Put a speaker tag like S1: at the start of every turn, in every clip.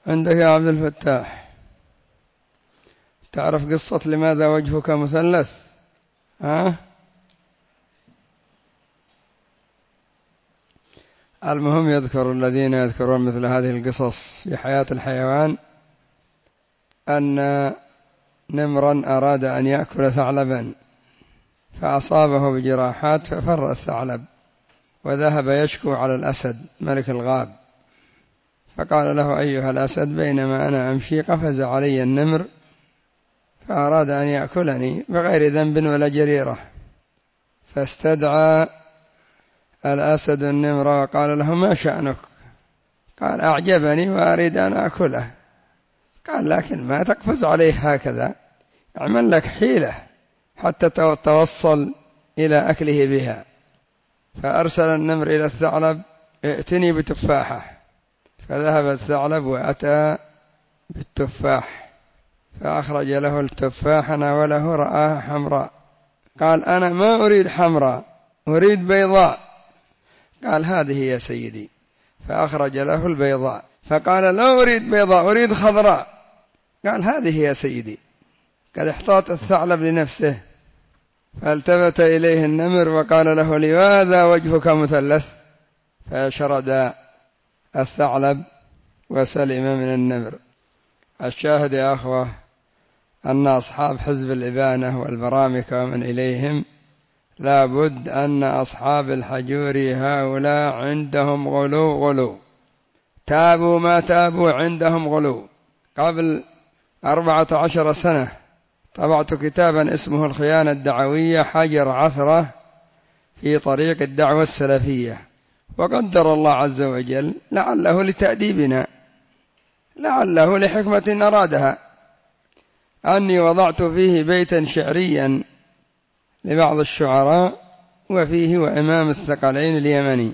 S1: عندك يا عبد الفتاح، تعرف قصة لماذا وجهك مثلث؟ المهم يذكر الذين يذكرون مثل هذه القصص في حياة الحيوان أن نمرا أراد أن يأكل ثعلبا فأصابه بجراحات ففر الثعلب وذهب يشكو على الأسد ملك الغاب، فقال له: أيها الأسد، بينما أنا أمشي قفز علي النمر فأراد أن يأكلني بغير ذنب ولا جريرة، فاستدعى الأسد النمر وقال له: ما شأنك؟ قال: أعجبني وأريد أن أكله. قال: لكن ما تقفز عليه هكذا، اعمل لك حيلة حتى توصل إلى أكله بها. فأرسل النمر إلى الثعلب: ائتني بتفاحة. فذهب الثعلب وأتى بالتفاح فأخرج له التفاح ناوله رآها حمراء، قال: أنا ما أريد حمراء، أريد بيضاء. قال: هذه يا سيدي. فأخرج له البيضاء، فقال: لا أريد بيضاء، أريد خضراء. قال: هذه يا سيدي. قد احتاط الثعلب لنفسه، فالتفت إليه النمر وقال له: لماذا وجهك مثلث؟ فشرد الثعلب وسلم من النمر. الشاهد يا أخوة أن أصحاب حزب الإبانة والبرامكة ومن إليهم لا بد أن أصحاب الحجور هؤلاء عندهم غلو، تابوا ما تابوا، عندهم غلو. قبل 14 سنة طبعت كتابا اسمه الخيانة الدعوية حجر عثرة في طريق الدعوة السلفية، وقدر الله عز وجل لعله لتأديبنا، لعله لحكمة أرادها، أني وضعت فيه بيتا شعريا لبعض الشعراء وفيه وإمام الثقلين اليمني.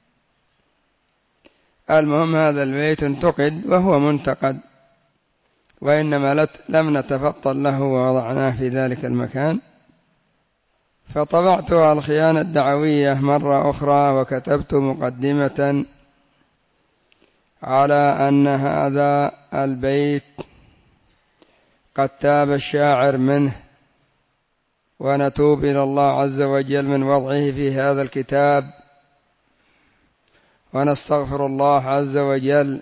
S1: المهم هذا البيت انتقد وهو منتقد، وإنما لم نتفطن له ووضعناه في ذلك المكان. فطبعت الخيانة الدعوية مرة أخرى وكتبت مقدمة على أن هذا البيت قد تاب الشاعر منه، ونتوب إلى الله عز وجل من وضعه في هذا الكتاب، ونستغفر الله عز وجل.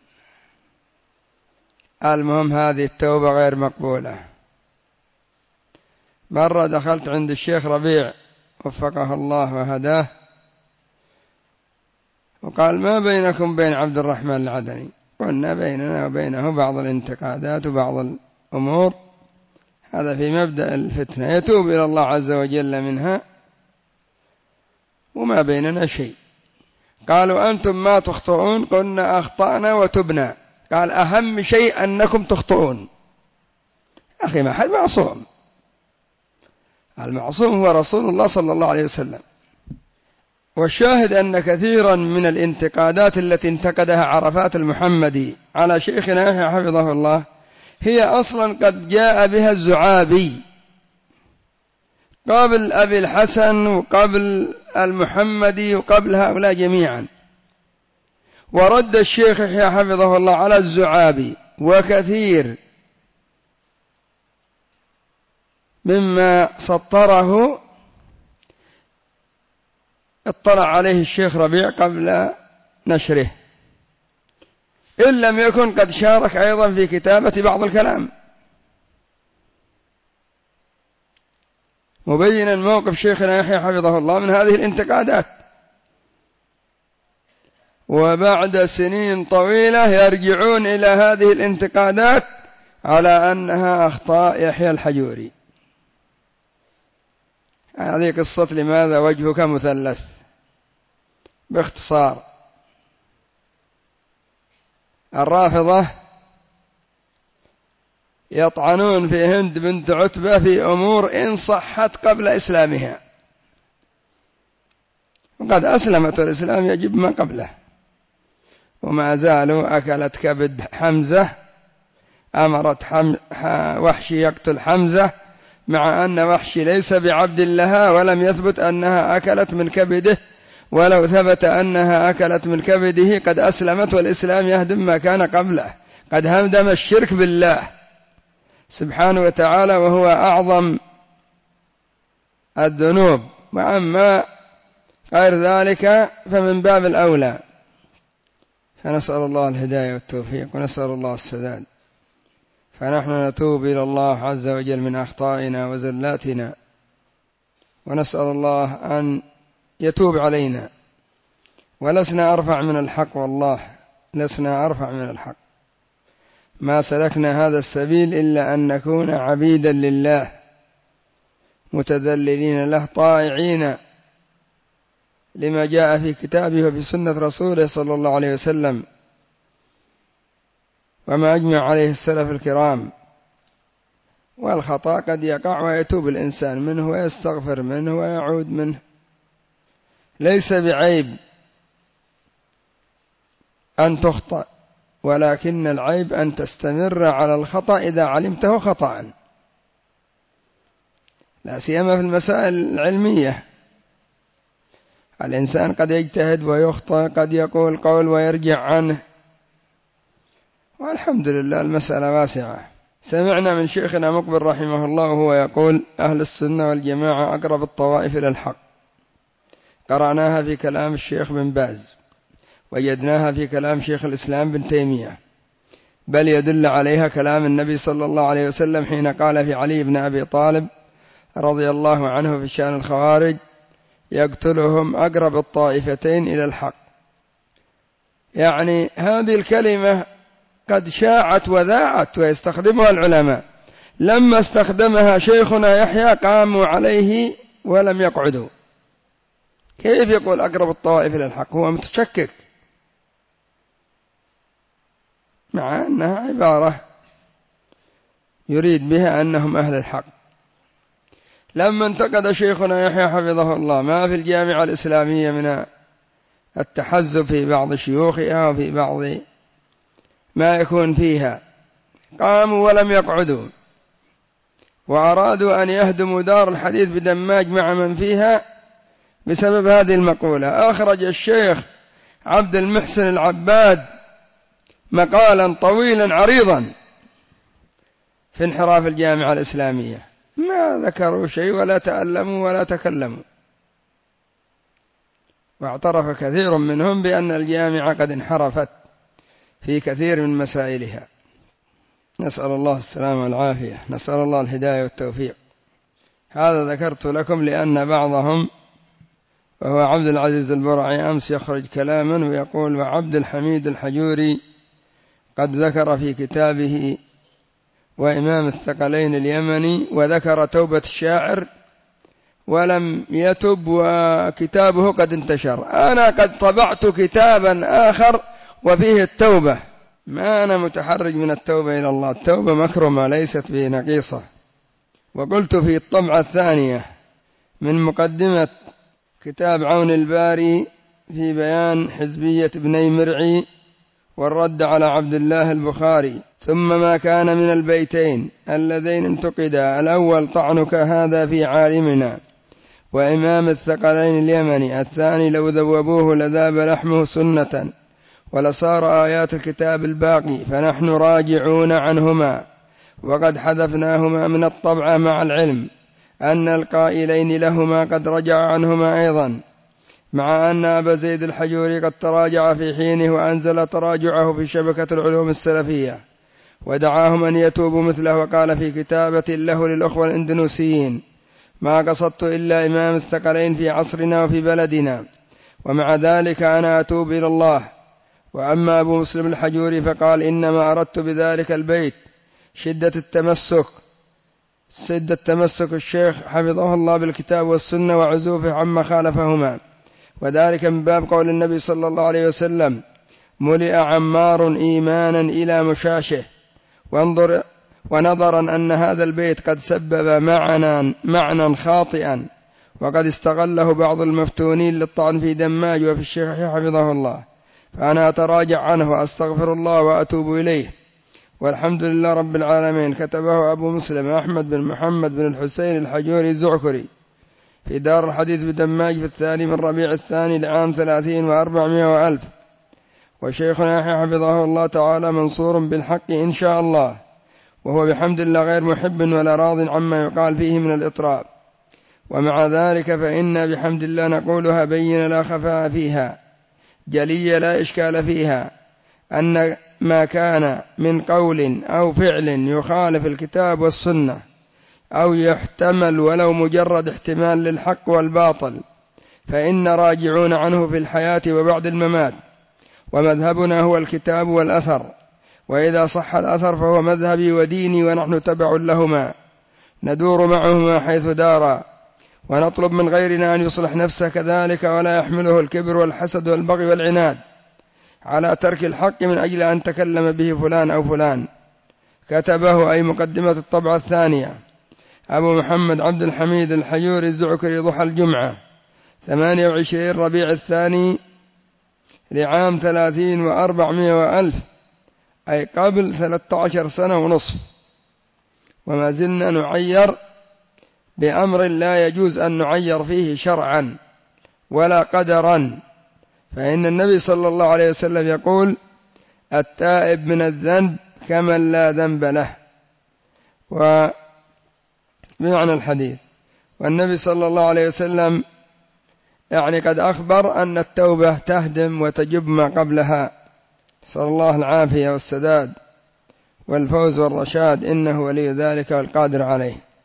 S1: المهم هذه التوبة غير مقبولة. مرة دخلت عند الشيخ ربيع وفقه الله وهداه، وقال: ما بينكم بين عبد الرحمن العدني؟ قلنا: بيننا وبينه بعض الانتقادات وبعض الأمور، هذا في مبدأ الفتنة، يتوب إلى الله عز وجل منها، وما بيننا شيء. قالوا: أنتم ما تخطئون؟ قلنا: أخطأنا وتبنا. قال: أهم شيء أنكم تخطئون. أخي ما حد معصوم، المعصوم هو رسول الله صلى الله عليه وسلم. والشاهد أن كثيرا من الانتقادات التي انتقدها عرفات المحمدي على شيخنا يحيى حفظه الله هي أصلا قد جاء بها الزعابي قبل أبي الحسن وقبل المحمدي وقبل هؤلاء جميعا، ورد الشيخ يحيى حفظه الله على الزعابي، وكثير مما سطره اطلع عليه الشيخ ربيع قبل نشره، إن لم يكن قد شارك أيضا في كتابة بعض الكلام، مبينا موقف شيخنا يحيى حفظه الله من هذه الانتقادات. وبعد سنين طويلة يرجعون إلى هذه الانتقادات على أنها أخطاء يحيى الحجوري. هذه قصة لماذا وجهك مثلث باختصار. الرافضة يطعنون في هند بنت عتبة في أمور إن صحت قبل إسلامها، وقد أسلمت الإسلام يجب ما قبله، وما زالوا أكلت كبد حمزة، أمرت وحشي يقتل حمزة، مع أن وحشي ليس بعبد لها، ولم يثبت أنها أكلت من كبده، ولو ثبت أنها أكلت من كبده قد أسلمت والإسلام يهدم ما كان قبله، قد هدم الشرك بالله سبحانه وتعالى وهو أعظم الذنوب، وأما غير ذلك فمن باب الأولى. فنسأل الله الهداية والتوفيق ونسأل الله السداد. فنحن نتوب إلى الله عز وجل من أخطائنا وزلاتنا، ونسأل الله أن يتوب علينا، ولسنا أرفع من الحق، والله لسنا أرفع من الحق. ما سلكنا هذا السبيل إلا أن نكون عبيدا لله متذللين له طائعين لما جاء في كتابه وفي سنة رسوله صلى الله عليه وسلم، وما أجمع عليه السلف الكرام. والخطأ قد يقع ويتوب الإنسان منه ويستغفر منه ويعود منه، ليس بعيب أن تخطأ، ولكن العيب أن تستمر على الخطأ إذا علمته خطأ، لا سيما في المسائل العلمية. الإنسان قد يجتهد ويخطئ، قد يقول قول ويرجع عنه، والحمد لله المسألة واسعة. سمعنا من شيخنا مقبل رحمه الله وهو يقول: أهل السنة والجماعة أقرب الطوائف إلى الحق. قرأناها في كلام الشيخ بن باز، وجدناها في كلام شيخ الإسلام بن تيمية، بل يدل عليها كلام النبي صلى الله عليه وسلم حين قال في علي بن أبي طالب رضي الله عنه في شأن الخوارج: يقتلهم أقرب الطائفتين إلى الحق. يعني هذه الكلمة قد شاعت وذاعت ويستخدمها العلماء، لما استخدمها شيخنا يحيى قاموا عليه ولم يقعدوا. كيف يقول أقرب الطوائف إلى الحق؟ هو متشكك، مع أنها عبارة يريد بها أنهم أهل الحق. لما انتقد شيخنا يحيى حفظه الله ما في الجامعة الإسلامية من التحزب في بعض شيوخها وفي بعض ما يكون فيها، قاموا ولم يقعدوا، وأرادوا أن يهدموا دار الحديث بدماج مع من فيها بسبب هذه المقولة. أخرج الشيخ عبد المحسن العباد مقالا طويلا عريضا في انحراف الجامعة الإسلامية، ما ذكروا شيء ولا تألموا ولا تكلموا، واعترف كثير منهم بأن الجامعة قد انحرفت في كثير من مسائلها. نسأل الله السلامة والعافية، نسأل الله الهداية والتوفيق. هذا ذكرت لكم لأن بعضهم وهو عبد العزيز البرعي أمس يخرج كلاما ويقول: وعبد الحميد الحجوري قد ذكر في كتابه وإمام الثقلين اليمني وذكر توبة الشاعر ولم يتب وكتابه قد انتشر. أنا قد طبعت كتابا آخر وفيه التوبة، ما أنا متحرج من التوبة إلى الله، التوبة مكرمة ليست بنقيصة. وقلت في الطبعة الثانية من مقدمة كتاب عون الباري في بيان حزبية ابني مرعي والرد على عبد الله البخاري: ثم ما كان من البيتين اللذين انتقدا: الأول طعنك هذا في عالمنا وإمام الثقلين اليمني، الثاني لو ذوبوه لذاب لحمه سنة ولصار آيات الكتاب الباقي، فنحن راجعون عنهما وقد حذفناهما من الطبعة، مع العلم أن القائلين لهما قد رجع عنهما أيضا، مع أن أبا زيد الحجوري قد تراجع في حينه وأنزل تراجعه في شبكة العلوم السلفية ودعاهم أن يتوبوا مثله، وقال في كتابة له للأخوة الإندونيسيين: ما قصدت إلا إمام الثقلين في عصرنا وفي بلدنا، ومع ذلك أنا أتوب إلى الله. وأما أبو مسلم الحجوري فقال: إنما أردت بذلك البيت شدة تمسك الشيخ حفظه الله بالكتاب والسنة وعزوفه عما خالفهما، وذلك من باب قول النبي صلى الله عليه وسلم: ملئ عمار إيمانا إلى مشاشه. ونظرا أن هذا البيت قد سبب معنى خاطئا وقد استغله بعض المفتونين للطعن في دماج وفي الشيخ حفظه الله، فأنا أتراجع عنه وأستغفر الله وأتوب إليه، والحمد لله رب العالمين. كتبه أبو مسلم أحمد بن محمد بن الحسين الحجوري الزعكري في دار الحديث بدماج في 2 من ربيع الثاني لعام 30 و400 وألف، وشيخنا يحيى حفظه الله تعالى منصور بالحق إن شاء الله، وهو بحمد الله غير محب ولا راض عما يقال فيه من الإطراب، ومع ذلك فإنا بحمد الله نقولها بين لا خفاء فيها، جلية لا إشكال فيها، أن ما كان من قول أو فعل يخالف الكتاب والسنة أو يحتمل ولو مجرد احتمال للحق والباطل فإن راجعون عنه في الحياة وبعد الممات، ومذهبنا هو الكتاب والأثر، وإذا صح الأثر فهو مذهبي وديني ونحن تبع لهما ندور معهما حيث دارا، ونطلب من غيرنا أن يصلح نفسه كذلك، ولا يحمله الكبر والحسد والبغي والعناد على ترك الحق من أجل أن تكلم به فلان أو فلان. كتبه أي مقدمة الطبعة الثانية أبو محمد عبد الحميد الحيوري الزعكري ضحى الجمعة 28 ربيع الثاني لعام 30 و400 وألف، أي قبل 13 سنة ونصف، وما زلنا نعير بأمر لا يجوز أن نعير فيه شرعا ولا قدرا، فإن النبي صلى الله عليه وسلم يقول: التائب من الذنب كمن لا ذنب له، وبمعنى الحديث. والنبي صلى الله عليه وسلم يعني قد أخبر أن التوبة تهدم وتجب ما قبلها، صلى الله العافية والسداد والفوز والرشاد، إنه ولي ذلك والقادر عليه.